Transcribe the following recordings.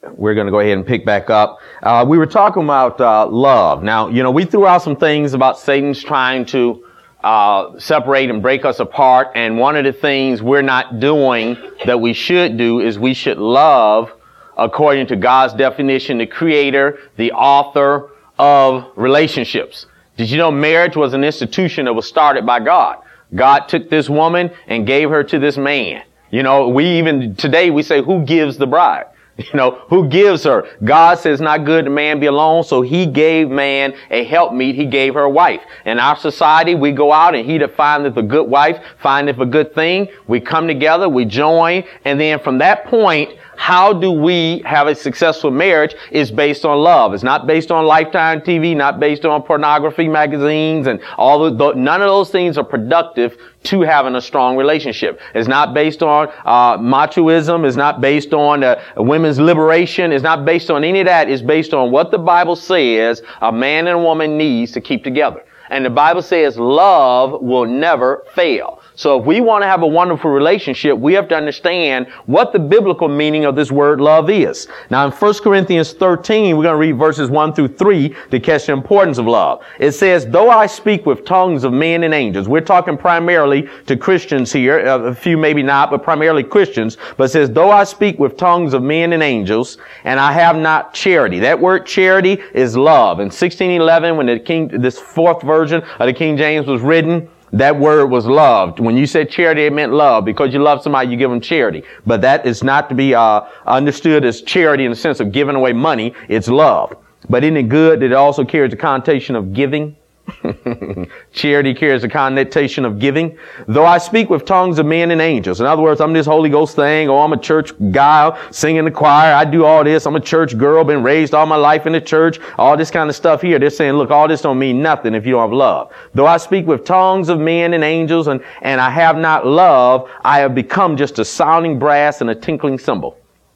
we're going to go ahead and pick back up. We were talking about love. Now, we threw out some things about Satan's trying to separate and break us apart. And one of the things we're not doing that we should do is we should love according to God's definition, the creator, the author of relationships. Did you know marriage was an institution that was started by God? God took this woman and gave her to this man. Today we say, who gives the bride? Who gives her? God says not good to man be alone, so he gave man a helpmeet. He gave her a wife. In our society, we go out and he that findeth a good wife, findeth a good thing. We come together, we join, and then from that point, how do we have a successful marriage is based on love. It's not based on Lifetime TV, not based on pornography magazines and none of those things are productive to having a strong relationship. It's not based on machoism. It's not based on women's liberation. It's not based on any of that. It's based on what the Bible says a man and a woman needs to keep together. And the Bible says love will never fail. So if we want to have a wonderful relationship, we have to understand what the biblical meaning of this word love is. Now in 1 Corinthians 13, we're going to read verses 1 through 3 to catch the importance of love. It says, though I speak with tongues of men and angels. We're talking primarily to Christians here, a few maybe not, but primarily Christians. But it says, though I speak with tongues of men and angels, and I have not charity. That word charity is love. In 1611, when this fourth version of the King James was written, that word was loved. When you said charity, it meant love. Because you love somebody, you give them charity. But that is not to be understood as charity in the sense of giving away money. It's love. But isn't it good that it also carries the connotation of giving? Charity carries the connotation of giving. Though I speak with tongues of men and angels. In other words, I'm this Holy Ghost thing, or I'm a church guy, sing in the choir, I do all this, I'm a church girl, been raised all my life in the church, all this kind of stuff here. They're saying, look, all this don't mean nothing if you don't have love. Though I speak with tongues of men and angels, and I have not love, I have become just a sounding brass and a tinkling cymbal.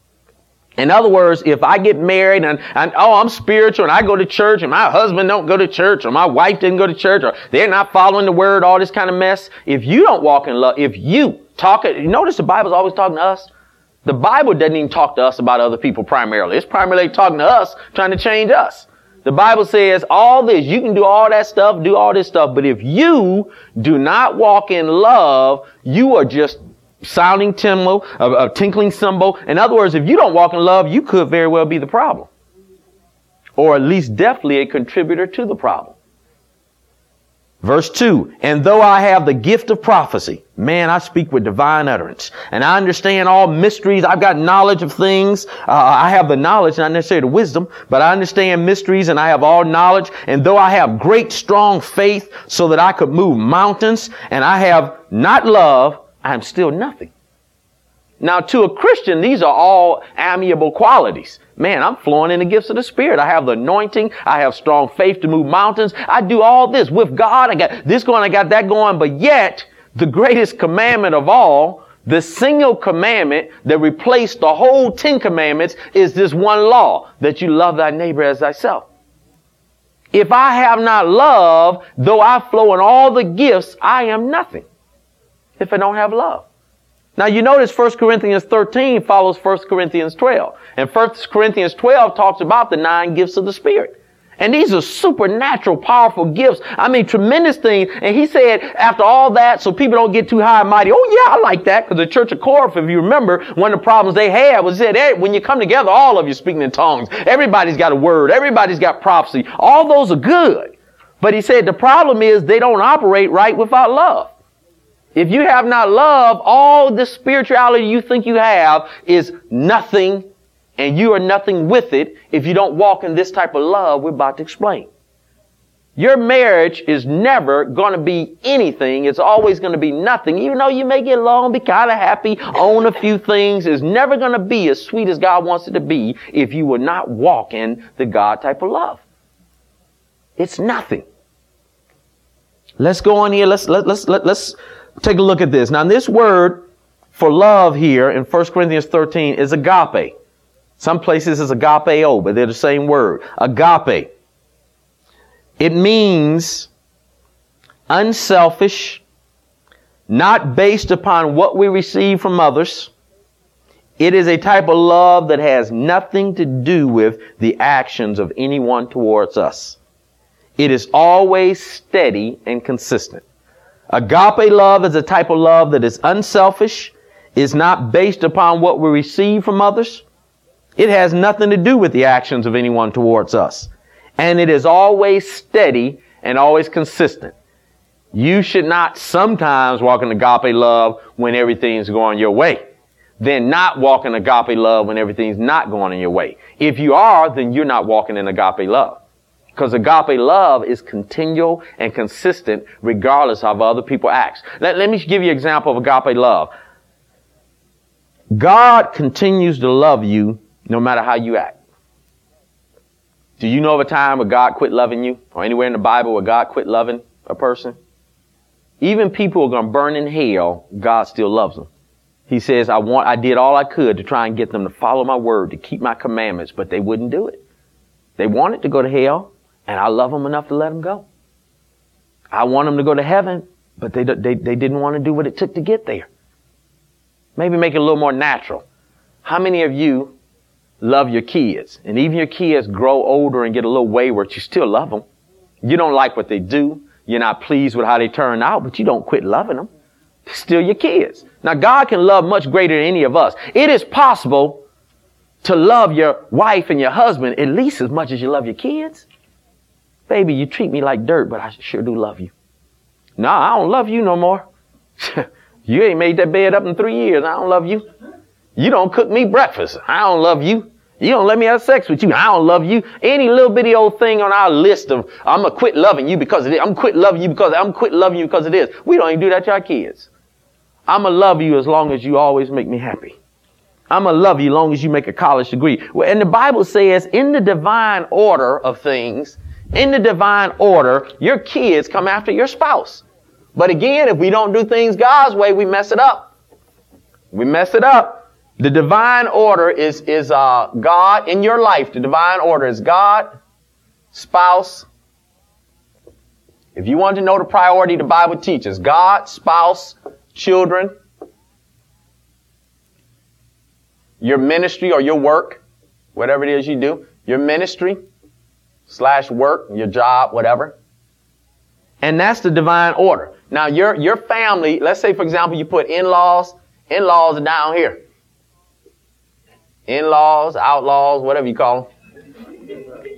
In other words, if I get married and I'm spiritual and I go to church and my husband don't go to church or my wife didn't go to church or they're not following the word, all this kind of mess. If you don't walk in love, if you notice the Bible's always talking to us. The Bible doesn't even talk to us about other people primarily. It's primarily talking to us, trying to change us. The Bible says all this, you can do all that stuff, do all this stuff, but if you do not walk in love, you are just sounding cymbal, a tinkling cymbal. In other words, if you don't walk in love, you could very well be the problem. Or at least definitely a contributor to the problem. Verse 2, and though I have the gift of prophecy, man, I speak with divine utterance. And I understand all mysteries. I've got knowledge of things. I have the knowledge, not necessarily the wisdom, but I understand mysteries and I have all knowledge. And though I have great, strong faith so that I could move mountains and I have not love, I'm still nothing. Now, to a Christian, these are all amiable qualities. Man, I'm flowing in the gifts of the Spirit. I have the anointing. I have strong faith to move mountains. I do all this with God. I got this going. I got that going. But yet, the greatest commandment of all, the single commandment that replaced the whole 10 commandments is this one law, that you love thy neighbor as thyself. If I have not love, though I flow in all the gifts, I am nothing. If I don't have love. Now you notice 1 Corinthians 13 follows 1 Corinthians 12. And 1 Corinthians 12 talks about the 9 gifts of the Spirit. And these are supernatural, powerful gifts. I mean, tremendous things. And he said, after all that, so people don't get too high and mighty. Oh yeah, I like that. Because the Church of Corinth, if you remember, one of the problems they had was that hey, when you come together, all of you speaking in tongues. Everybody's got a word. Everybody's got prophecy. All those are good. But he said the problem is they don't operate right without love. If you have not love, all the spirituality you think you have is nothing, and you are nothing with it if you don't walk in this type of love we're about to explain. Your marriage is never going to be anything. It's always going to be nothing. Even though you may get along, be kind of happy, own a few things, it's never going to be as sweet as God wants it to be if you will not walk in the God type of love. It's nothing. Let's go on here. Let's take a look at this. Now, this word for love here in 1 Corinthians 13 is agape. Some places it's agapeo, but they're the same word. Agape. It means unselfish, not based upon what we receive from others. It is a type of love that has nothing to do with the actions of anyone towards us. It is always steady and consistent. Agape love is a type of love that is unselfish, is not based upon what we receive from others. It has nothing to do with the actions of anyone towards us. And it is always steady and always consistent. You should not sometimes walk in agape love when everything's going your way. Then not walk in agape love when everything's not going in your way. If you are, then you're not walking in agape love. Because agape love is continual and consistent regardless of other people's acts. Let me give you an example of agape love. God continues to love you no matter how you act. Do you know of a time where God quit loving you? Or anywhere in the Bible where God quit loving a person? Even people who are going to burn in hell, God still loves them. He says, I did all I could to try and get them to follow my word, to keep my commandments, but they wouldn't do it. They wanted to go to hell, and I love them enough to let them go. I want them to go to heaven, but they didn't want to do what it took to get there. Maybe make it a little more natural. How many of you love your kids? And even your kids grow older and get a little wayward, you still love them. You don't like what they do. You're not pleased with how they turn out, but you don't quit loving them. They're still your kids. Now, God can love much greater than any of us. It is possible to love your wife and your husband at least as much as you love your kids. Baby, you treat me like dirt, but I sure do love you. No, I don't love you no more. You ain't made that bed up in 3 years. I don't love you. You don't cook me breakfast. I don't love you. You don't let me have sex with you. I don't love you. Any little bitty old thing on our list of, I'm going to quit loving you because of it. I'm quit loving you because of this. We don't even do that to our kids. I'm going to love you as long as you always make me happy. I'm going to love you as long as you make a college degree. Well, and the Bible says in the divine order of things, in the divine order, your kids come after your spouse. But again, if we don't do things God's way, we mess it up. We mess it up. The divine order is God in your life. The divine order is God, spouse. If you want to know the priority the Bible teaches, God, spouse, children, your ministry or your work, whatever it is you do, your ministry / work, your job, whatever. And that's the divine order. Now, your family, let's say, for example, you put in-laws are down here. In-laws, outlaws, whatever you call them.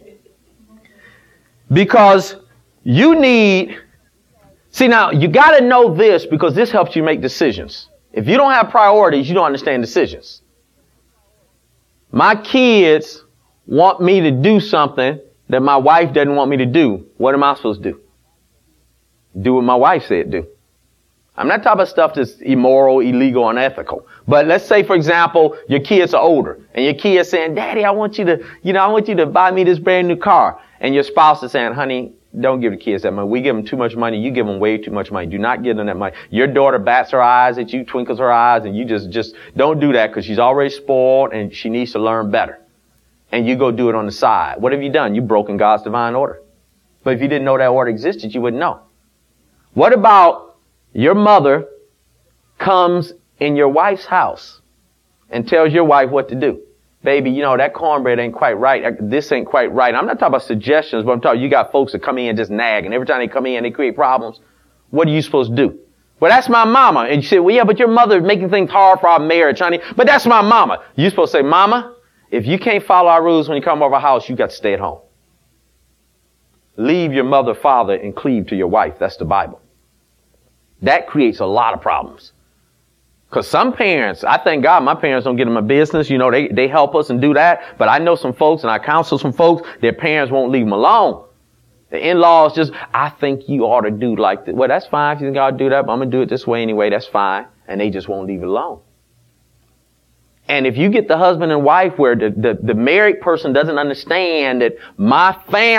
Because you now, you got to know this because this helps you make decisions. If you don't have priorities, you don't understand decisions. My kids want me to do something that my wife doesn't want me to do. What am I supposed to do? Do what my wife said do. I'm not talking about stuff that's immoral, illegal, unethical. But let's say, for example, your kids are older and your kids saying, Daddy, I want you to buy me this brand new car. And your spouse is saying, honey, don't give the kids that money. We give them too much money. You give them way too much money. Do not give them that money. Your daughter bats her eyes at you, twinkles her eyes, and you just don't do that because she's already spoiled and she needs to learn better. And you go do it on the side. What have you done? You've broken God's divine order. But if you didn't know that order existed, you wouldn't know. What about your mother comes in your wife's house and tells your wife what to do? Baby, that cornbread ain't quite right. This ain't quite right. I'm not talking about suggestions, but I'm talking you got folks that come in and just nag, and every time they come in, they create problems. What are you supposed to do? Well, that's my mama. And you say, well, yeah, but your mother is making things hard for our marriage, honey. But that's my mama. You're supposed to say, Mama, if you can't follow our rules when you come over our house, you got to stay at home. Leave your mother, father, and cleave to your wife. That's the Bible. That creates a lot of problems. Because some parents, I thank God my parents don't get in my business. They help us and do that. But I know some folks and I counsel some folks, their parents won't leave them alone. The in-laws just, I think you ought to do like this. Well, that's fine if you think I ought to do that, but I'm going to do it this way anyway. That's fine. And they just won't leave it alone. And if you get the husband and wife where the married person doesn't understand that my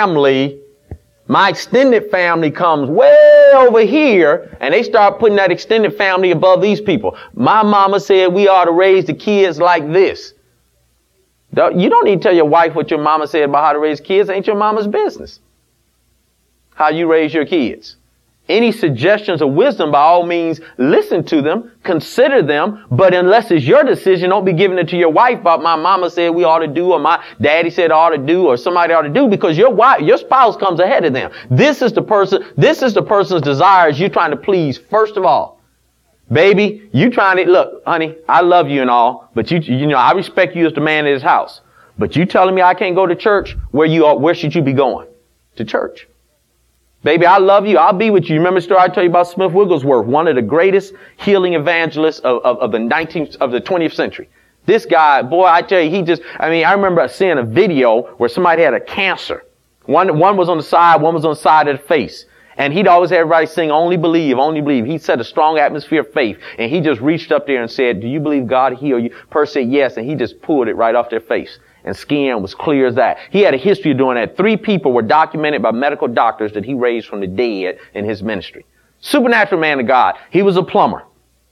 extended family comes way over here, and they start putting that extended family above these people. My mama said we ought to raise the kids like this. You don't need to tell your wife what your mama said about how to raise kids. It ain't your mama's business how you raise your kids. Any suggestions of wisdom, by all means, listen to them, consider them, but unless it's your decision, don't be giving it to your wife about my mama said we ought to do, or my daddy said ought to do, or somebody ought to do, because your spouse comes ahead of them. This is the person's desires you're trying to please first of all. Baby, you trying to, look, honey, I love you and all, but you know, I respect you as the man in his house. But you telling me I can't go to church? Where should you be going? To church. Baby, I love you. I'll be with you. Remember the story I told you about Smith Wigglesworth, one of the greatest healing evangelists of the 20th century. This guy, boy, I tell you, I remember seeing a video where somebody had a cancer. One was on the side, one was on the side of the face. And he'd always have everybody sing, only believe, only believe. He set a strong atmosphere of faith. And he just reached up there and said, do you believe God healed you? Person said yes. And he just pulled it right off their face. And skin was clear as that. He had a history of doing that. 3 people were documented by medical doctors that he raised from the dead in his ministry. Supernatural man of God. He was a plumber.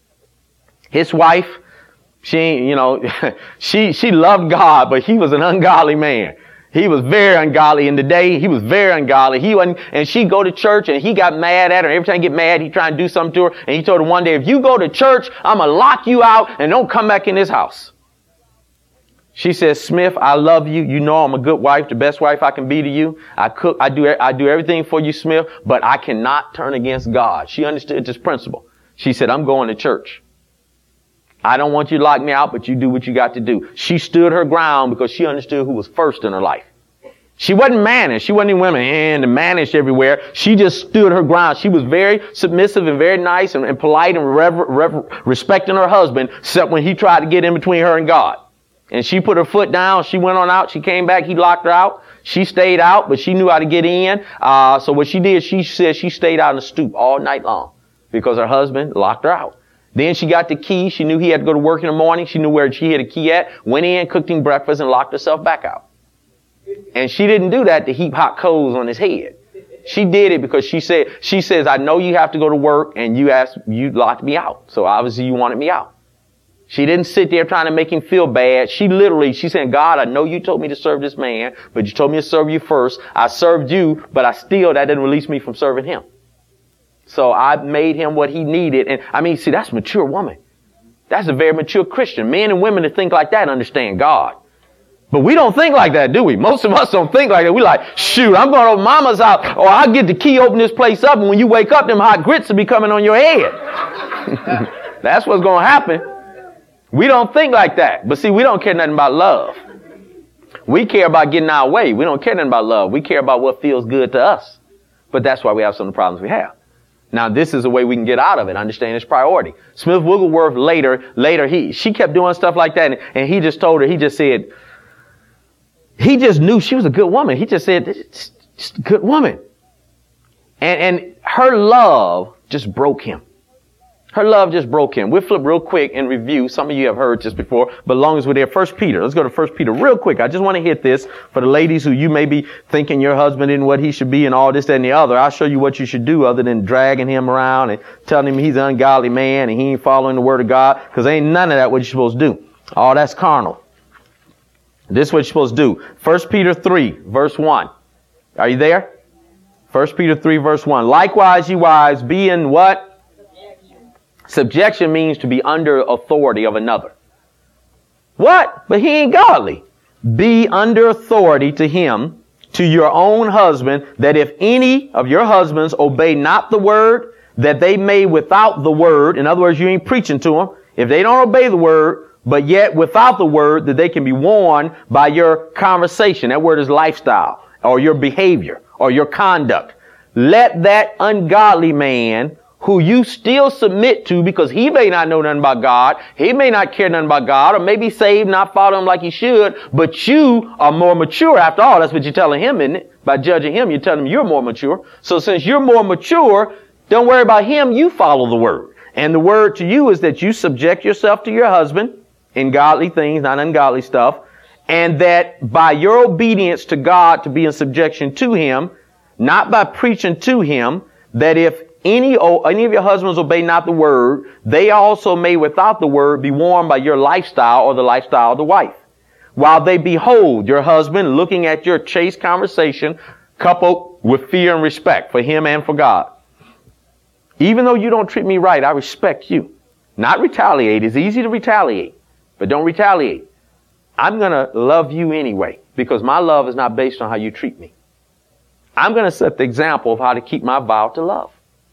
His wife, she loved God, but he was an ungodly man. He was very ungodly. In the day, he was very ungodly. And she'd go to church and he got mad at her. Every time he get mad, he'd try and do something to her. And he told her one day, if you go to church, I'm going to lock you out and don't come back in this house. She says, Smith, I love you. You know I'm a good wife, the best wife I can be to you. I cook, I do everything for you, Smith, but I cannot turn against God. She understood this principle. She said, I'm going to church. I don't want you to lock me out, but you do what you got to do. She stood her ground because she understood who was first in her life. She wasn't mannish. She wasn't even women and mannish everywhere. She just stood her ground. She was very submissive and very nice and polite and respecting her husband, except when he tried to get in between her and God. And she put her foot down. She went on out. She came back. He locked her out. She stayed out, but she knew how to get in. So what she did, she said she stayed out on the stoop all night long because her husband locked her out. Then she got the key. She knew he had to go to work in the morning. She knew where she had a key at. Went in, cooked him breakfast, and locked herself back out. And she didn't do that to heap hot coals on his head. She did it because she says, I know you have to go to work, and you locked me out. So obviously you wanted me out. She didn't sit there trying to make him feel bad. She said, God, I know you told me to serve this man, but you told me to serve you first. I served you, but that didn't release me from serving him. So I made him what he needed. And that's a mature woman. That's a very mature Christian. Men and women that think like that understand God. But we don't think like that, do we? Most of us don't think like that. We like, shoot, I'm going to mama's house, or I'll get the key, open this place up, and when you wake up, them hot grits will be coming on your head. That's what's going to happen. We don't think like that. But see, we don't care nothing about love. We care about getting our way. We don't care nothing about love. We care about what feels good to us. But that's why we have some of the problems we have. Now, this is a way we can get out of it. Understand its priority. Smith Wigglesworth later, she kept doing stuff like that. And he just told her, he just knew she was a good woman. He just said, just a good woman. And her love just broke him. Her love just broke him. We'll flip real quick and review. Some of you have heard this before, but as long as we're there, 1 Peter. Let's go to 1 Peter real quick. I just want to hit this for the ladies who you may be thinking your husband isn't what he should be and all this, that, and the other. I'll show you what you should do other than dragging him around and telling him he's an ungodly man and he ain't following the word of God, because ain't none of that what you're supposed to do. All that's carnal. This is what you're supposed to do. 1 Peter 3, verse 1. Are you there? 1 Peter 3, verse 1. Likewise, ye wives, be in what? Subjection means to be under authority of another. What? But he ain't godly. Be under authority to him, to your own husband, that if any of your husbands obey not the word, that they may without the word, in other words, you ain't preaching to them, if they don't obey the word, but yet without the word, that they can be warned by your conversation. That word is lifestyle, or your behavior, or your conduct. Let that ungodly man who you still submit to, because he may not know nothing about God, he may not care nothing about God, or maybe saved, not follow him like he should, but you are more mature. After all, that's what you're telling him, isn't it? By judging him, you're telling him you're more mature. So since you're more mature, don't worry about him, you follow the word. And the word to you is that you subject yourself to your husband in godly things, not ungodly stuff, and that by your obedience to God to be in subjection to him, not by preaching to him, that if any of your husbands obey not the word, they also may without the word be warned by your lifestyle or the lifestyle of the wife. While they behold your husband looking at your chaste conversation coupled with fear and respect for him and for God. Even though you don't treat me right, I respect you. Not retaliate. It's easy to retaliate, but don't retaliate. I'm going to love you anyway because my love is not based on how you treat me. I'm going to set the example of how to keep my vow to love.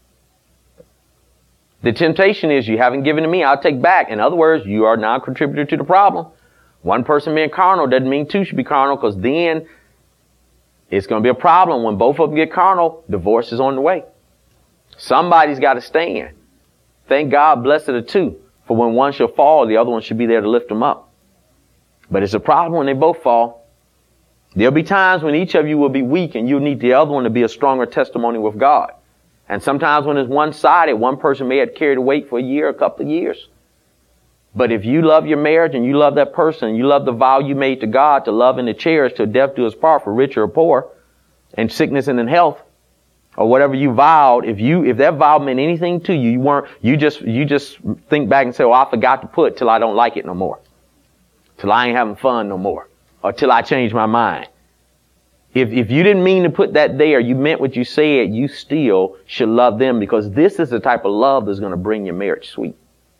The temptation is you haven't given to me, I'll take back. In other words, you are now a contributor to the problem. One person being carnal doesn't mean two should be carnal, because then it's going to be a problem. When both of them get carnal, divorce is on the way. Somebody's got to stand. Thank God, blessed are two. For when one shall fall, the other one should be there to lift them up. But it's a problem when they both fall. There'll be times when each of you will be weak and you'll need the other one to be a stronger testimony with God. And sometimes when it's one-sided, one person may have carried the weight for a year, a couple of years. But if you love your marriage and you love that person, you love the vow you made to God to love and to cherish till death do us part, for rich or poor, and sickness and in health, or whatever you vowed, if that vow meant anything to you, you just think back and say, oh, I forgot to put till I don't like it no more. Till I ain't having fun no more. Or till I change my mind. If you didn't mean to put that there, you meant what you said, you still should love them, because this is the type of love that's going to bring your marriage sweet.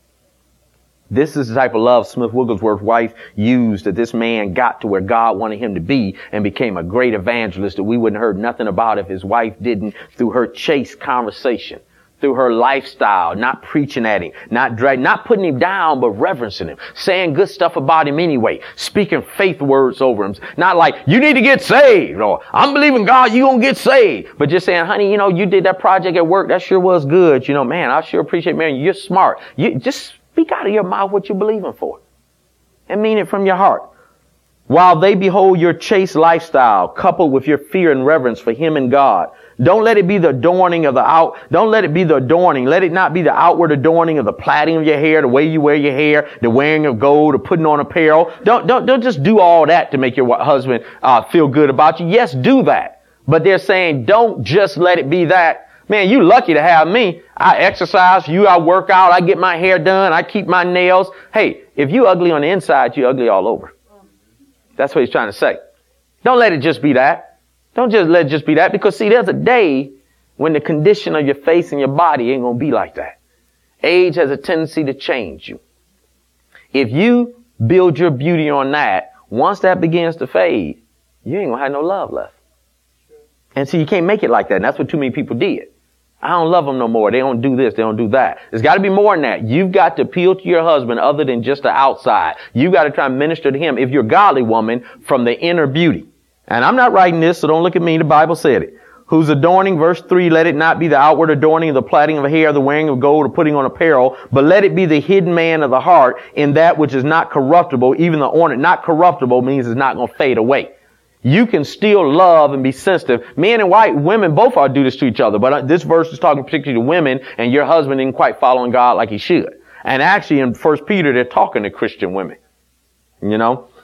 This is the type of love Smith Wigglesworth's wife used, that this man got to where God wanted him to be and became a great evangelist that we wouldn't have heard nothing about if his wife didn't, through her chaste conversation, through her lifestyle, not preaching at him, not putting him down, but reverencing him, saying good stuff about him anyway, speaking faith words over him. Not like, you need to get saved, or I'm believing God, you gonna get saved. But just saying, honey, you did that project at work, that sure was good. Man, I sure appreciate marrying you. You're smart. You just speak out of your mouth what you're believing for. And mean it from your heart. While they behold your chaste lifestyle, coupled with your fear and reverence for him and God, don't let it be the adorning of don't let it be the adorning. Let it not be the outward adorning of the plaiting of your hair, the way you wear your hair, the wearing of gold, or putting on apparel. Don't just do all that to make your husband feel good about you. Yes, do that. But they're saying, don't just let it be that. Man, you lucky to have me. I exercise, I work out, I get my hair done, I keep my nails. Hey, if you ugly on the inside, you ugly all over. That's what he's trying to say. Don't let it just be that. Don't just let it just be that, because see, there's a day when the condition of your face and your body ain't going to be like that. Age has a tendency to change you. If you build your beauty on that, once that begins to fade, you ain't going to have no love left. And see, you can't make it like that. And that's what too many people did. I don't love them no more. They don't do this. They don't do that. There's got to be more than that. You've got to appeal to your husband other than just the outside. You've got to try and minister to him, if you're a godly woman, from the inner beauty. And I'm not writing this, so don't look at me. The Bible said it. Whose adorning, verse 3, let it not be the outward adorning of the plaiting of hair, the wearing of gold, or putting on apparel, but let it be the hidden man of the heart in that which is not corruptible. Even the ornament, not corruptible, means it's not going to fade away. You can still love and be sensitive. Men and women both are do this to each other. But this verse is talking particularly to women, and your husband isn't quite following God like he should. And actually in 1 Peter, they're talking to Christian women. Even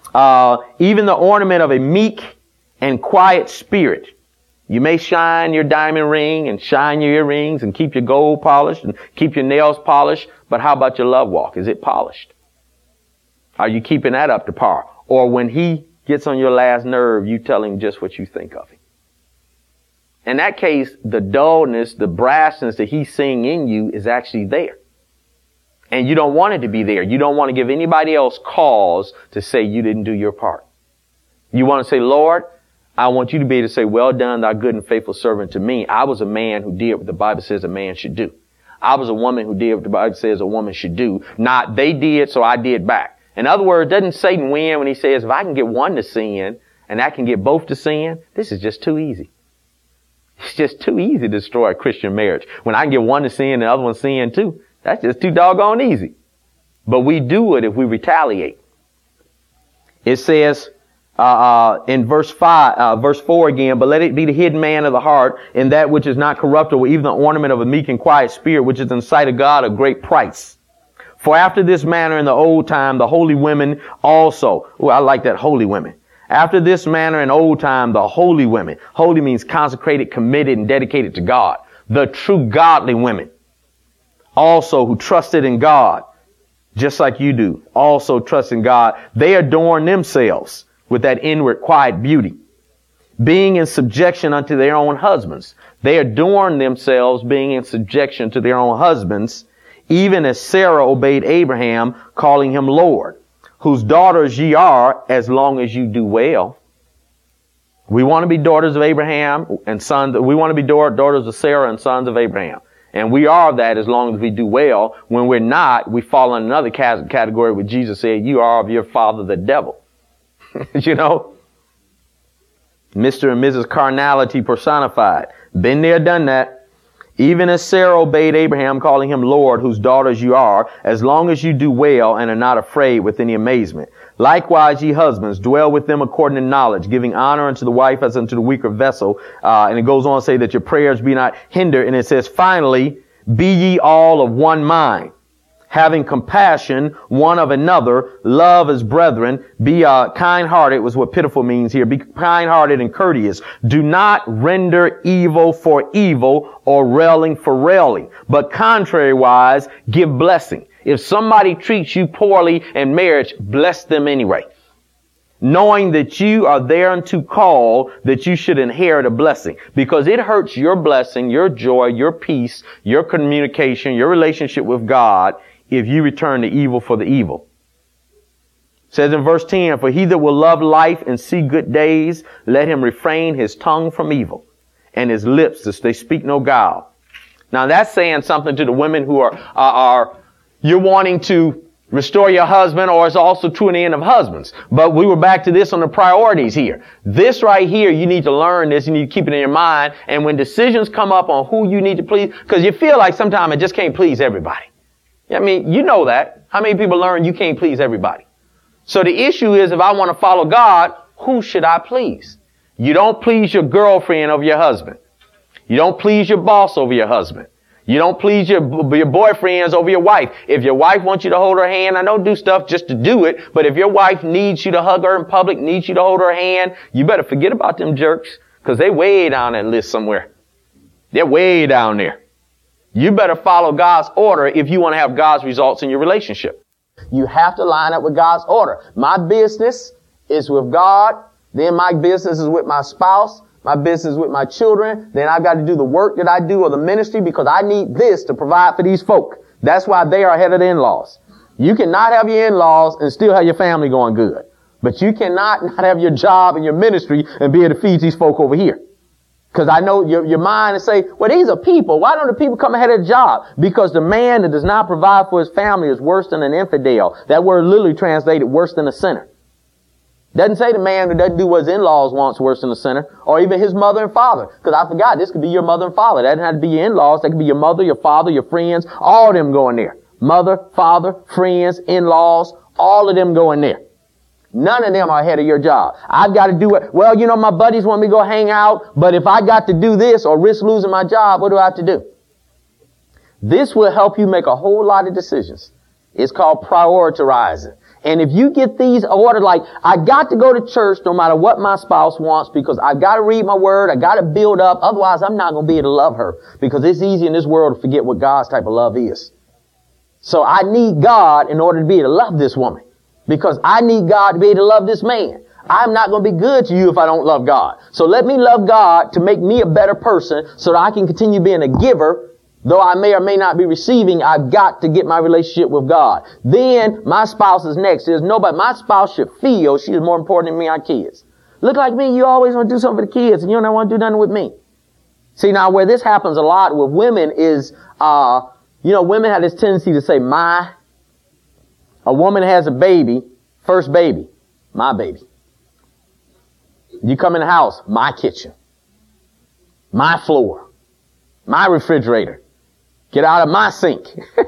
the ornament of a meek and quiet spirit. You may shine your diamond ring and shine your earrings and keep your gold polished and keep your nails polished. But how about your love walk? Is it polished? Are you keeping that up to par? Or when he gets on your last nerve, you tell him just what you think of him. In that case, the dullness, the brassness that he's seeing in you is actually there. And you don't want it to be there. You don't want to give anybody else cause to say you didn't do your part. You want to say, Lord, I want you to be able to say, well done, thy good and faithful servant to me. I was a man who did what the Bible says a man should do. I was a woman who did what the Bible says a woman should do. Not they did, so I did back. In other words, doesn't Satan win when he says, if I can get one to sin and I can get both to sin, this is just too easy. It's just too easy to destroy a Christian marriage. When I can get one to sin and the other one to sin too, that's just too doggone easy. But we do it if we retaliate. It says in verse 4 again, but let it be the hidden man of the heart in that which is not corruptible, even the ornament of a meek and quiet spirit, which is in the sight of God of great price. For after this manner in the old time, the holy women also. Oh, I like that, holy women. After this manner in old time, the holy women. Holy means consecrated, committed, and dedicated to God. The true godly women. Also who trusted in God, just like you do. Also trust in God. They adorn themselves with that inward quiet beauty. being in subjection unto their own husbands. They adorn themselves being in subjection to their own husbands, even as Sarah obeyed Abraham, calling him Lord, whose daughters ye are, as long as you do well. We want to be daughters of Abraham and sons. We want to be daughters of Sarah and sons of Abraham. And we are that as long as we do well. When we're not, we fall in another category where Jesus said, you are of your father, the devil. You know? Mr. and Mrs. Carnality personified. Been there, done that. Even as Sarah obeyed Abraham, calling him Lord, whose daughters you are, as long as you do well and are not afraid with any amazement. Likewise, ye husbands, dwell with them according to knowledge, giving honor unto the wife as unto the weaker vessel. And it goes on to say that your prayers be not hindered. And it says, finally, be ye all of one mind, having compassion one of another, love as brethren, be kind-hearted was what pitiful means here. Be kind-hearted and courteous. Do not render evil for evil or railing for railing, but contrariwise give blessing. If somebody treats you poorly in marriage, bless them anyway, knowing that you are thereunto called, that you should inherit a blessing, because it hurts your blessing, your joy, your peace, your communication, your relationship with God if you return the evil for the evil. It says in verse 10, for he that will love life and see good days, let him refrain his tongue from evil and his lips that they speak no guile. Now that's saying something to the women who are you're wanting to restore your husband, or it's also true in the end of husbands. But we were back to this on the priorities here. This right here, you need to learn this. You need to keep it in your mind. And when decisions come up on who you need to please, because you feel like sometimes I just can't please everybody. I mean, you know that. How many people learn you can't please everybody? So the issue is, if I want to follow God, who should I please? You don't please your girlfriend over your husband. You don't please your boss over your husband. You don't please your boyfriends over your wife. If your wife wants you to hold her hand, I don't do stuff just to do it, but if your wife needs you to hug her in public, needs you to hold her hand, you better forget about them jerks, because they way down that list somewhere. They're way down there. You better follow God's order if you want to have God's results in your relationship. You have to line up with God's order. My business is with God, then my business is with my spouse, my business with my children, then I've got to do the work that I do or the ministry because I need this to provide for these folk. That's why they are ahead of the in-laws. You cannot have your in-laws and still have your family going good. But you cannot not have your job and your ministry and be able to feed these folk over here. Because I know your mind and say, well, these are people. Why don't the people come ahead of the job? Because the man that does not provide for his family is worse than an infidel. That word literally translated worse than a sinner. Doesn't say the man who doesn't do what his in-laws wants worse than a sinner, or even his mother and father. Because I forgot, this could be your mother and father. That doesn't have to be your in-laws. That could be your mother, your father, your friends. All of them go in there. Mother, father, friends, in-laws, all of them go in there. None of them are ahead of your job. I've got to do it. Well, you know, my buddies want me to go hang out, but if I got to do this or risk losing my job, what do I have to do? This will help you make a whole lot of decisions. It's called prioritizing. And if you get these ordered, like, I got to go to church no matter what my spouse wants because I got to read my word, I got to build up, otherwise I'm not going to be able to love her because it's easy in this world to forget what God's type of love is. So I need God in order to be able to love this woman because I need God to be able to love this man. I'm not going to be good to you if I don't love God. So let me love God to make me a better person so that I can continue being a giver. Though I may or may not be receiving, I've got to get my relationship with God. Then my spouse is next. There's nobody. My spouse should feel she is more important than me, our kids. Look like me, you always want to do something for the kids and you don't want to do nothing with me. See, now where this happens a lot with women is, women have this tendency to say, a woman has a baby, first baby, my baby. You come in the house, my kitchen, my floor, my refrigerator. Get out of my sink.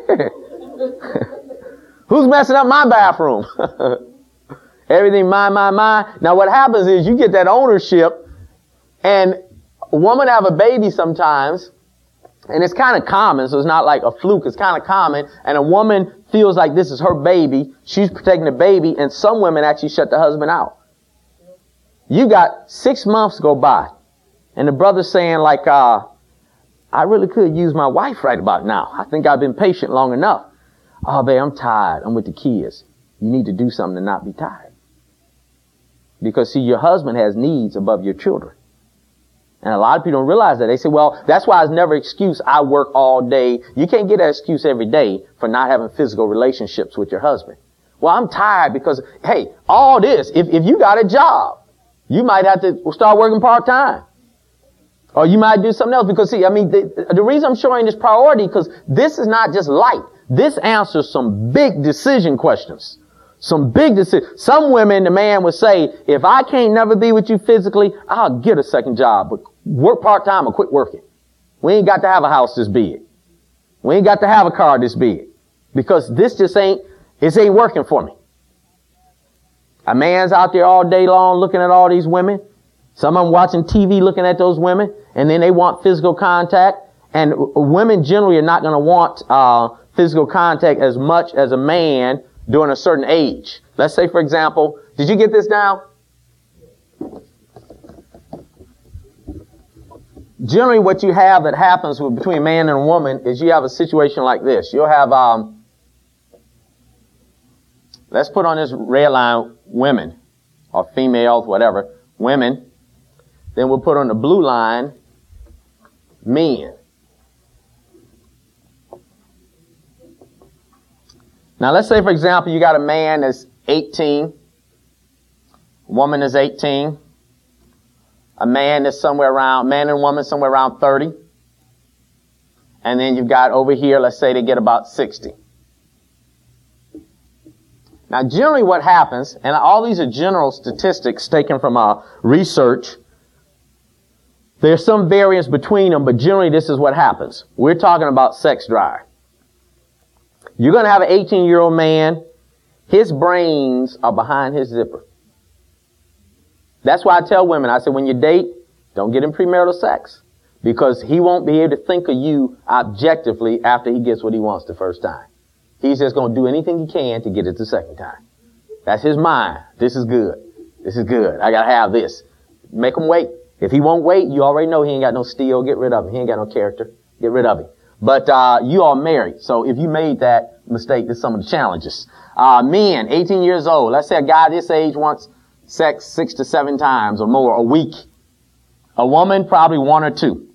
Who's messing up my bathroom? Everything mine. Now what happens is you get that ownership and a woman have a baby sometimes and it's kind of common, so it's not like a fluke, it's kind of common, and a woman feels like this is her baby, she's protecting the baby, and some women actually shut the husband out. You got 6 months go by and the brother's saying like, I really could use my wife right about now. I think I've been patient long enough. Oh, babe, I'm tired. I'm with the kids. You need to do something to not be tired. Because see, your husband has needs above your children. And a lot of people don't realize that. They say, well, that's why it's never an excuse. I work all day. You can't get that excuse every day for not having physical relationships with your husband. Well, I'm tired because, hey, all this, if you got a job, you might have to start working part-time. Or you might do something else because, see, I mean, the reason I'm showing this priority because this is not just light. This answers some big decision questions. Some big decisions. Some women, the man would say, if I can't never be with you physically, I'll get a second job, but work part-time or quit working. We ain't got to have a house this big. We ain't got to have a car this big. Because this just ain't working for me. A man's out there all day long looking at all these women. Some of them watching TV looking at those women, and then they want physical contact. And women generally are not going to want physical contact as much as a man during a certain age. Let's say, for example, did you get this down? Generally, what you have that happens between a man and a woman is you have a situation like this. You'll have, let's put on this red line, women, or females, whatever, women. Then we'll put on the blue line, men. Now let's say, for example, you got a man that's 18, a woman is 18, a man that's man and woman somewhere around 30, and then you've got over here, let's say they get about 60. Now generally what happens, and all these are general statistics taken from research, there's some variance between them, but generally this is what happens. We're talking about sex drive. You're going to have an 18-year-old man. His brains are behind his zipper. That's why I tell women, I say, when you date, don't get in premarital sex. Because he won't be able to think of you objectively after he gets what he wants the first time. He's just going to do anything he can to get it the second time. That's his mind. This is good. This is good. I got to have this. Make him wait. If he won't wait, you already know he ain't got no steel. Get rid of him. He ain't got no character. Get rid of him. But you are married, so if you made that mistake, there's some of the challenges. Men, 18 years old. Let's say a guy this age wants sex 6 to 7 times or more a week. A woman, probably 1 or 2.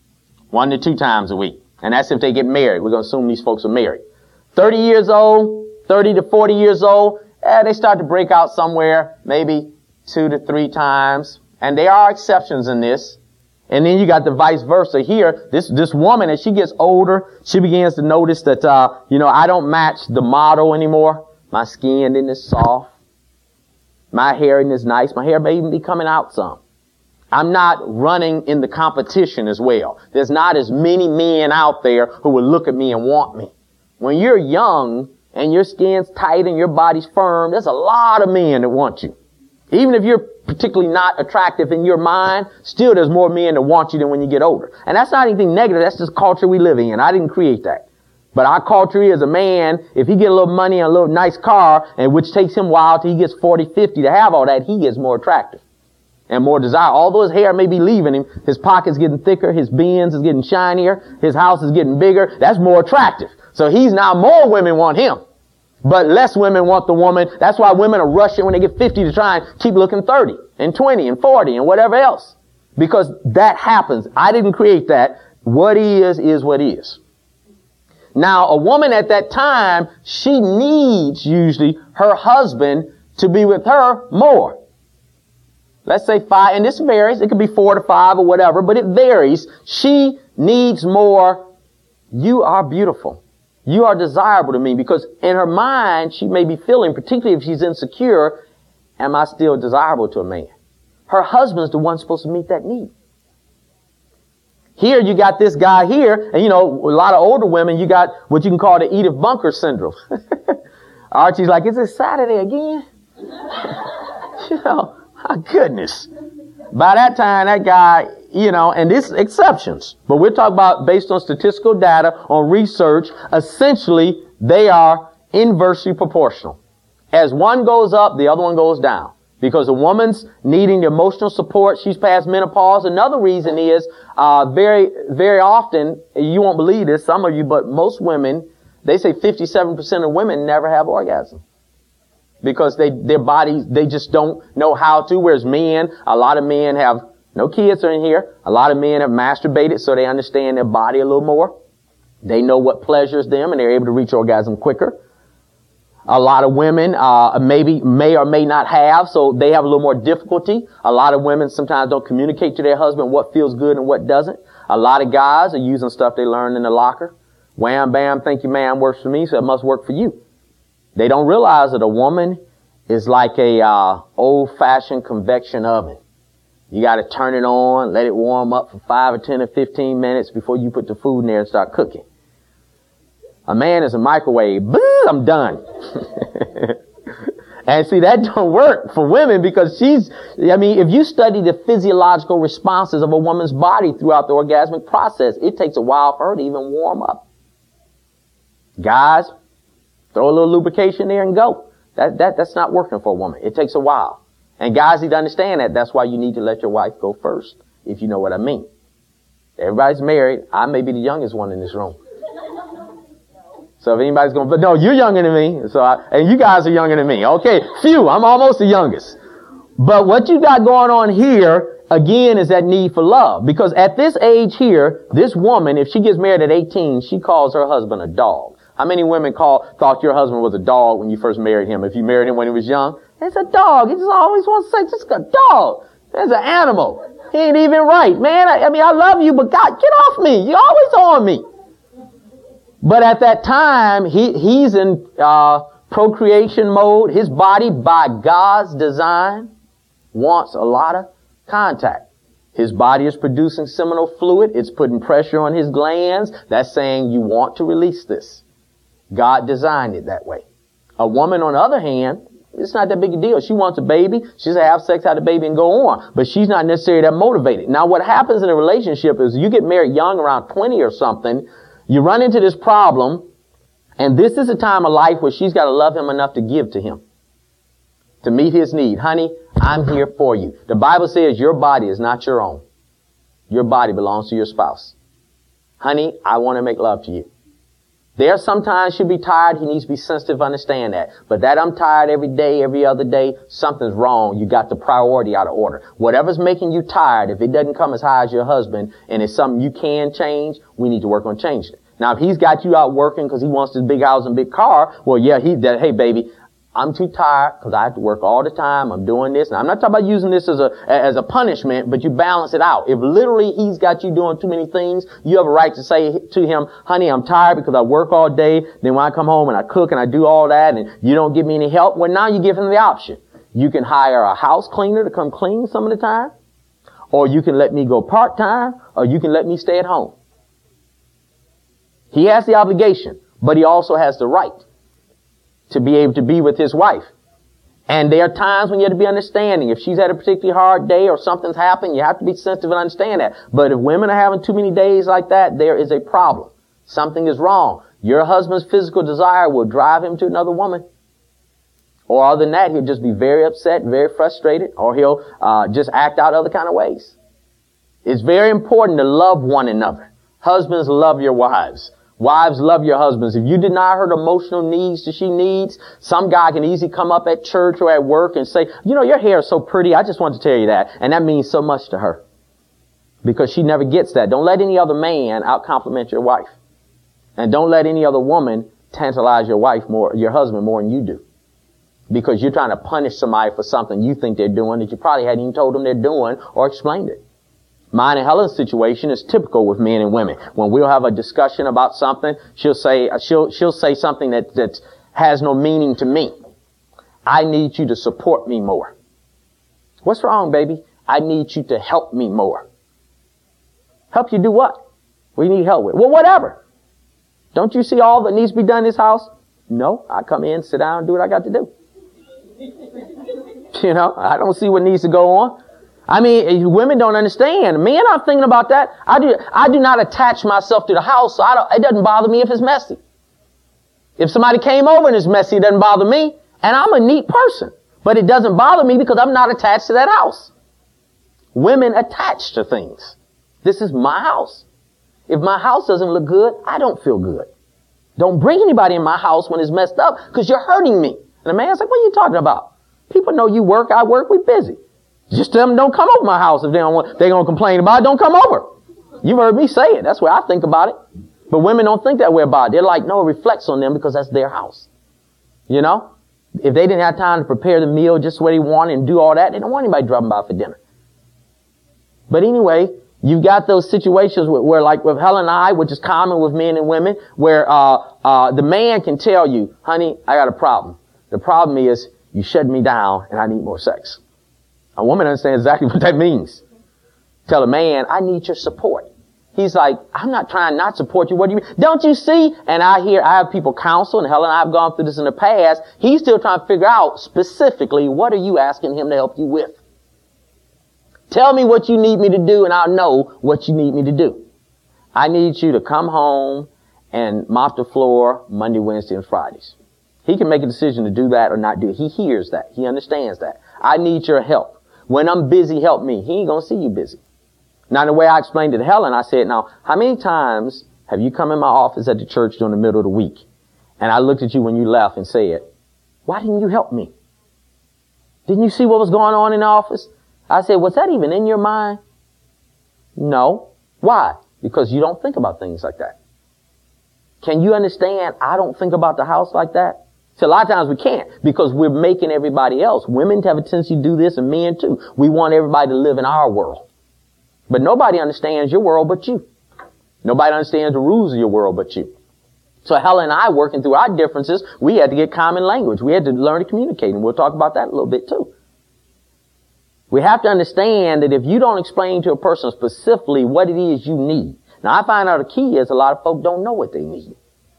1 to 2 times a week. And that's if they get married. We're going to assume these folks are married. 30 years old, 30 to 40 years old, they start to break out somewhere, maybe 2 to 3 times. And there are exceptions in this. And then you got the vice versa here. This woman, as she gets older, she begins to notice that, I don't match the model anymore. My skin isn't soft. My hair isn't as nice. My hair may even be coming out some. I'm not running in the competition as well. There's not as many men out there who will look at me and want me. When you're young and your skin's tight and your body's firm, there's a lot of men that want you. Even if you're particularly not attractive in your mind, still there's more men that want you than when you get older. And that's not anything negative. That's just culture we live in. I didn't create that. But our culture is a man, if he get a little money and a little nice car, and which takes him a while till he gets 40, 50 to have all that, he gets more attractive and more desire. Although his hair may be leaving him, his pocket's getting thicker, his Benz is getting shinier, his house is getting bigger. That's more attractive. So he's now, more women want him. But less women want the woman. That's why women are rushing when they get 50 to try and keep looking 30 and 20 and 40 and whatever else. Because that happens. I didn't create that. What is what is. Now, a woman at that time, she needs usually her husband to be with her more. Let's say 5, and this varies. It could be 4 to 5 or whatever, but it varies. She needs more. You are beautiful. You are desirable to me, because in her mind, she may be feeling, particularly if she's insecure, am I still desirable to a man? Her husband's the one supposed to meet that need. Here you got this guy here, and a lot of older women, you got what you can call the Edith Bunker syndrome. Archie's like, is it Saturday again? My goodness. By that time, that guy, and this exceptions, but we're talking about based on statistical data, on research, essentially they are inversely proportional. As one goes up, the other one goes down. Because a woman's needing the emotional support, she's past menopause. Another reason is, very, very often, you won't believe this, some of you, but most women, they say 57% of women never have orgasm. because their bodies, they just don't know how to. Whereas men, a lot of men have, no kids are in here, a lot of men have masturbated so they understand their body a little more. They know what pleasures them and they're able to reach orgasm quicker. A lot of women, may or may not have, so they have a little more difficulty. A lot of women sometimes don't communicate to their husband what feels good and what doesn't. A lot of guys are using stuff they learned in the locker. Wham, bam, thank you, ma'am, works for me, so it must work for you. They don't realize that a woman is like a old-fashioned convection oven. You got to turn it on, let it warm up for 5 or 10 or 15 minutes before you put the food in there and start cooking. A man is a microwave. Boo, I'm done. And see, that don't work for women because if you study the physiological responses of a woman's body throughout the orgasmic process, it takes a while for her to even warm up. Guys, throw a little lubrication there and go. That's not working for a woman. It takes a while. And guys need to understand that. That's why you need to let your wife go first, if you know what I mean. Everybody's married. I may be the youngest one in this room. So if anybody's but no, you're younger than me. And you guys are younger than me. Okay, phew, I'm almost the youngest. But what you got going on here, again, is that need for love. Because at this age here, this woman, if she gets married at 18, she calls her husband a dog. How many women thought your husband was a dog when you first married him? If you married him when he was young, it's a dog. He just always wants to say, just a dog. It's an animal. He ain't even right, man. I love you, but God, get off me. You're always on me. But at that time, he's in procreation mode. His body, by God's design, wants a lot of contact. His body is producing seminal fluid. It's putting pressure on his glands. That's saying you want to release this. God designed it that way. A woman, on the other hand, it's not that big a deal. She wants a baby. She's to have sex, have the baby, and go on. But she's not necessarily that motivated. Now, what happens in a relationship is you get married young, around 20 or something. You run into this problem, and this is a time of life where she's got to love him enough to give to him, to meet his need. Honey, I'm here for you. The Bible says your body is not your own. Your body belongs to your spouse. Honey, I want to make love to you. There sometimes she'll be tired. He needs to be sensitive to understand that. But that I'm tired every day, every other day, something's wrong. You got the priority out of order. Whatever's making you tired, if it doesn't come as high as your husband and it's something you can change, we need to work on changing it. Now, if he's got you out working because he wants this big house and big car, well, yeah, hey, baby, I'm too tired because I have to work all the time. I'm doing this. And I'm not talking about using this as a punishment, but you balance it out. If literally he's got you doing too many things, you have a right to say to him, honey, I'm tired because I work all day. Then when I come home and I cook and I do all that and you don't give me any help, well, now you give him the option. You can hire a house cleaner to come clean some of the time, or you can let me go part-time, or you can let me stay at home. He has the obligation, but he also has the right to be able to be with his wife. And there are times when you have to be understanding. If she's had a particularly hard day or something's happened, you have to be sensitive and understand that. But if women are having too many days like that, there is a problem. Something is wrong. Your husband's physical desire will drive him to another woman. Or other than that, he'll just be very upset, very frustrated, or he'll just act out other kind of ways. It's very important to love one another. Husbands, love your wives. Wives, love your husbands. If you deny her the emotional needs that she needs, some guy can easily come up at church or at work and say, you know, your hair is so pretty. I just want to tell you that. And that means so much to her because she never gets that. Don't let any other man out-compliment your wife. And don't let any other woman tantalize your husband more than you do. Because you're trying to punish somebody for something you think they're doing that you probably hadn't even told them they're doing or explained it. Mine and Helen's situation is typical with men and women. When we'll have a discussion about something, she'll say something that has no meaning to me. I need you to support me more. What's wrong, baby? I need you to help me more. Help you do what? What do you need help with? Well, whatever. Don't you see all that needs to be done in this house? No, I come in, sit down, and do what I got to do. You know, I don't see what needs to go on. I mean, women don't understand. Men aren't thinking about that. I do not attach myself to the house, so it doesn't bother me if it's messy. If somebody came over and it's messy, it doesn't bother me. And I'm a neat person. But it doesn't bother me because I'm not attached to that house. Women attach to things. This is my house. If my house doesn't look good, I don't feel good. Don't bring anybody in my house when it's messed up because you're hurting me. And the man's like, what are you talking about? People know you work, I work, we busy. Just tell them don't come over my house if they don't want, they're going to complain about it, don't come over. You've heard me say it. That's where I think about it. But women don't think that way about it. They're like, no, it reflects on them because that's their house. You know? If they didn't have time to prepare the meal just what they want and do all that, they don't want anybody dropping by for dinner. But anyway, you've got those situations where like with Helen and I, which is common with men and women, where the man can tell you, honey, I got a problem. The problem is you shut me down and I need more sex. A woman understands exactly what that means. Tell a man, I need your support. He's like, I'm not trying not to support you. What do you mean? Don't you see? And I have people counsel, and Helen and I have gone through this in the past. He's still trying to figure out specifically what are you asking him to help you with. Tell me what you need me to do, and I'll know what you need me to do. I need you to come home and mop the floor Monday, Wednesday, and Fridays. He can make a decision to do that or not do it. He hears that. He understands that. I need your help. When I'm busy, help me. He ain't gonna see you busy. Now, the way I explained it to Helen, I said, now, how many times have you come in my office at the church during the middle of the week? And I looked at you when you left and said, why didn't you help me? Didn't you see what was going on in the office? I said, was that even in your mind? No. Why? Because you don't think about things like that. Can you understand? I don't think about the house like that. So a lot of times we can't because we're making everybody else. Women have a tendency to do this and men too. We want everybody to live in our world. But nobody understands your world but you. Nobody understands the rules of your world but you. So Helen and I, working through our differences, we had to get common language. We had to learn to communicate, and we'll talk about that a little bit too. We have to understand that if you don't explain to a person specifically what it is you need. Now I find out the key is a lot of folk don't know what they need.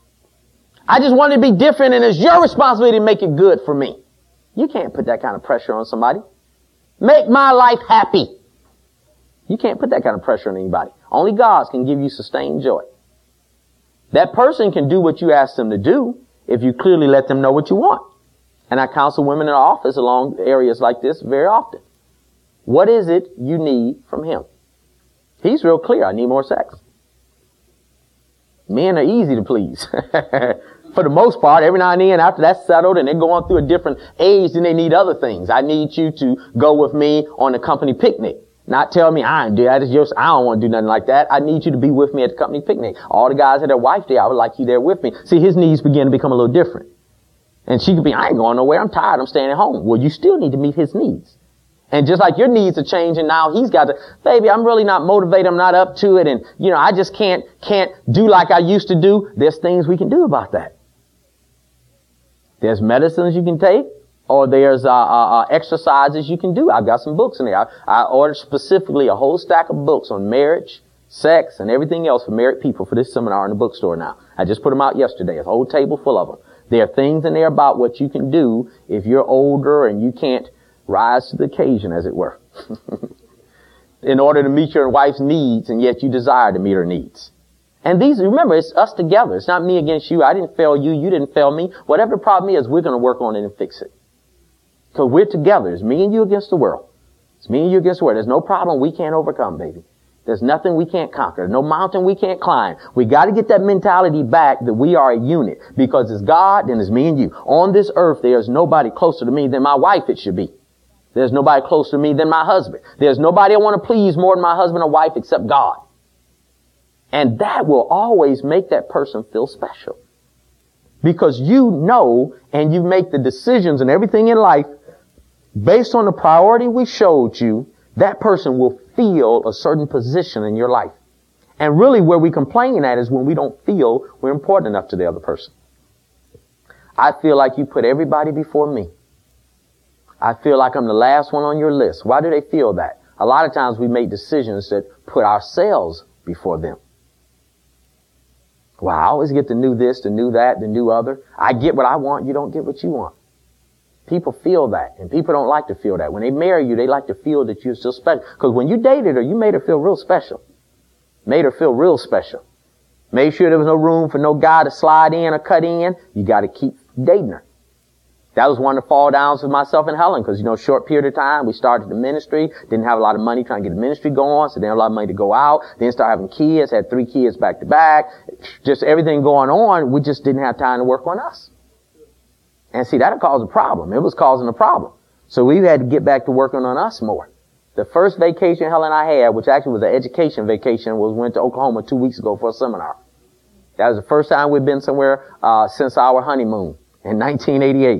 I just want it to be different and it's your responsibility to make it good for me. You can't put that kind of pressure on somebody. Make my life happy. You can't put that kind of pressure on anybody. Only God can give you sustained joy. That person can do what you ask them to do if you clearly let them know what you want. And I counsel women in our office along areas like this very often. What is it you need from him? He's real clear. I need more sex. Men are easy to please. For the most part, every now and then after that's settled and they're going through a different age, then they need other things. I need you to go with me on a company picnic. Not tell me I don't want to do nothing like that. I need you to be with me at the company picnic. All the guys had their wife there. I would like you there with me. See, his needs begin to become a little different. And she could be, I ain't going nowhere. I'm tired. I'm staying at home. Well, you still need to meet his needs. And just like your needs are changing now, he's got to, baby, I'm really not motivated. I'm not up to it. And, I just can't do like I used to do. There's things we can do about that. There's medicines you can take. Or there's exercises you can do. I've got some books in there. I ordered specifically a whole stack of books on marriage, sex, and everything else for married people for this seminar in the bookstore now. I just put them out yesterday. A whole table full of them. There are things in there about what you can do if you're older and you can't rise to the occasion, as it were, in order to meet your wife's needs, and yet you desire to meet her needs. And these, remember, it's us together. It's not me against you. I didn't fail you. You didn't fail me. Whatever the problem is, we're going to work on it and fix it. Because we're together. It's me and you against the world. It's me and you against the world. There's no problem we can't overcome, baby. There's nothing we can't conquer. There's no mountain we can't climb. We got to get that mentality back that we are a unit. Because it's God, then it's me and you. On this earth, there's nobody closer to me than my wife it should be. There's nobody closer to me than my husband. There's nobody I want to please more than my husband or wife except God. And that will always make that person feel special. Because you know and you make the decisions and everything in life based on the priority we showed you, that person will feel a certain position in your life. And really where we complain at is when we don't feel we're important enough to the other person. I feel like you put everybody before me. I feel like I'm the last one on your list. Why do they feel that? A lot of times we make decisions that put ourselves before them. Well, I always get the new this, the new that, the new other. I get what I want, you don't get what you want. People feel that, and people don't like to feel that. When they marry you, they like to feel that you're still special. Because when you dated her, you made her feel real special. Made her feel real special. Made sure there was no room for no guy to slide in or cut in. You got to keep dating her. That was one of the fall downs with myself and Helen, because, short period of time, we started the ministry, didn't have a lot of money trying to get the ministry going, so didn't have a lot of money to go out, then started having kids, had 3 kids back to back, just everything going on, we just didn't have time to work on us. And see, that'll cause a problem. It was causing a problem. So we had to get back to working on us more. The first vacation Helen and I had, which actually was an education vacation, was went to Oklahoma 2 weeks ago for a seminar. That was the first time we'd been somewhere since our honeymoon in 1988.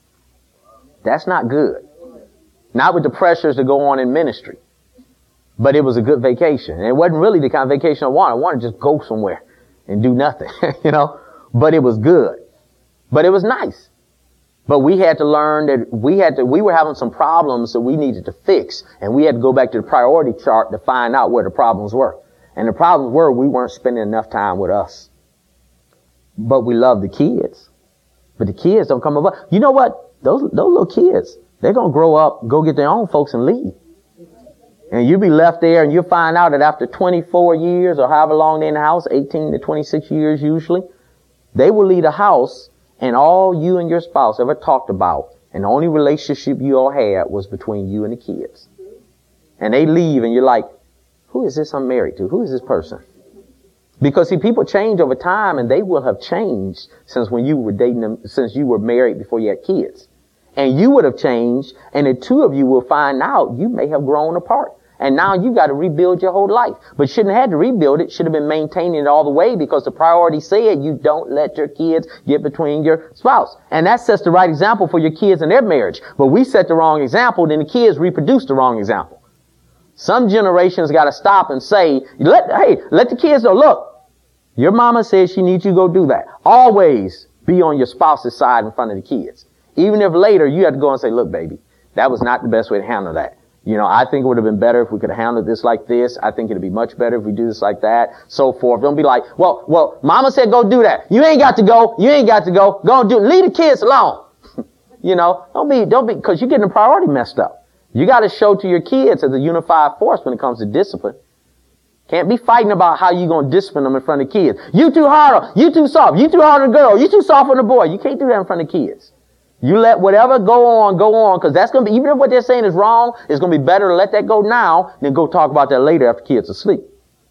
That's not good. Not with the pressures that go on in ministry. But it was a good vacation. And it wasn't really the kind of vacation I wanted. I wanted to just go somewhere and do nothing, you know. But it was good. But it was nice. But we had to learn that we were having some problems that we needed to fix. And we had to go back to the priority chart to find out where the problems were. And the problems were we weren't spending enough time with us. But we love the kids. But the kids don't come above. You know what? Those little kids, they're going to grow up, go get their own folks and leave. And you'll be left there and you'll find out that after 24 years or however long they're in the house, 18 to 26 years usually, they will leave the house and all you and your spouse ever talked about and the only relationship you all had was between you and the kids. And they leave and you're like, who is this I'm married to? Who is this person? Because see, people change over time and they will have changed since when you were dating them, since you were married before you had kids. And you would have changed and the two of you will find out you may have grown apart. And now you've got to rebuild your whole life. But shouldn't have had to rebuild it. Should have been maintaining it all the way because the priority said you don't let your kids get between your spouse. And that sets the right example for your kids in their marriage. But we set the wrong example, then the kids reproduce the wrong example. Some generations got to stop and say, let the kids know, look, your mama says she needs you to go do that. Always be on your spouse's side in front of the kids. Even if later you have to go and say, look, baby, that was not the best way to handle that. You know, I think it would have been better if we could have handled this like this. I think it'd be much better if we do this like that, so forth. Don't be like, well, mama said go do that. You ain't got to go. You ain't got to go. Go and do it. Leave the kids alone. You know, don't be, cause you're getting the priority messed up. You got to show to your kids as a unified force when it comes to discipline. Can't be fighting about how you going to discipline them in front of kids. You too hard, you too soft, you too hard on the girl, you too soft on the boy. You can't do that in front of kids. You let whatever go on, because that's going to be, even if what they're saying is wrong, it's going to be better to let that go now than go talk about that later after kids are asleep.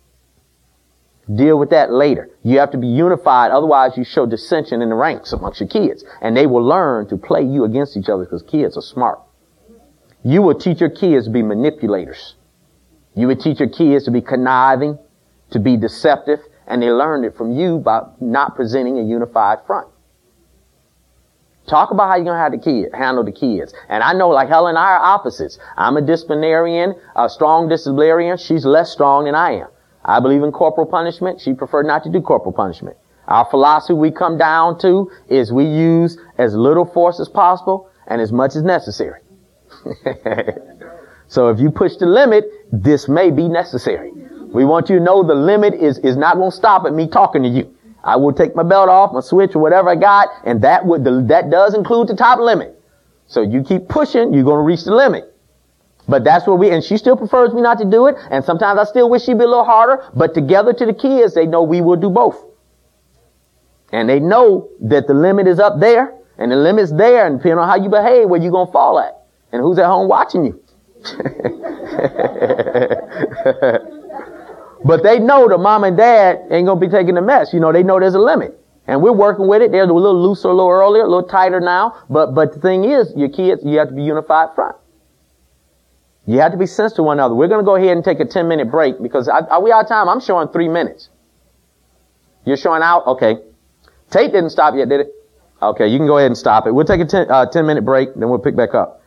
Deal with that later. You have to be unified, otherwise you show dissension in the ranks amongst your kids. And they will learn to play you against each other because kids are smart. You will teach your kids to be manipulators. You would teach your kids to be conniving, to be deceptive, and they learned it from you by not presenting a unified front. Talk about how you're going to handle the kids. And I know, like Helen and I are opposites. I'm a disciplinarian, a strong disciplinarian. She's less strong than I am. I believe in corporal punishment. She preferred not to do corporal punishment. Our philosophy we come down to is we use as little force as possible and as much as necessary. So if you push the limit, this may be necessary. We want you to know the limit is not going to stop at me talking to you. I will take my belt off, my switch, or whatever I got, and that does include the top limit. So you keep pushing, you're going to reach the limit. But that's what and she still prefers me not to do it, and sometimes I still wish she'd be a little harder, but together to the kids, they know we will do both. And they know that the limit is up there, and the limit's there, and depending on how you behave, where you're going to fall at, and who's at home watching you. But they know that mom and dad ain't going to be taking the mess. You know, they know there's a limit. And we're working with it. They're a little looser, a little earlier, a little tighter now. But the thing is, your kids, you have to be unified front. You have to be sensitive to one another. We're going to go ahead and take a 10-minute break because are we out of time? I'm showing 3 minutes. You're showing out? Okay. Tape didn't stop yet, did it? Okay, you can go ahead and stop it. We'll take a 10-minute break, then we'll pick back up.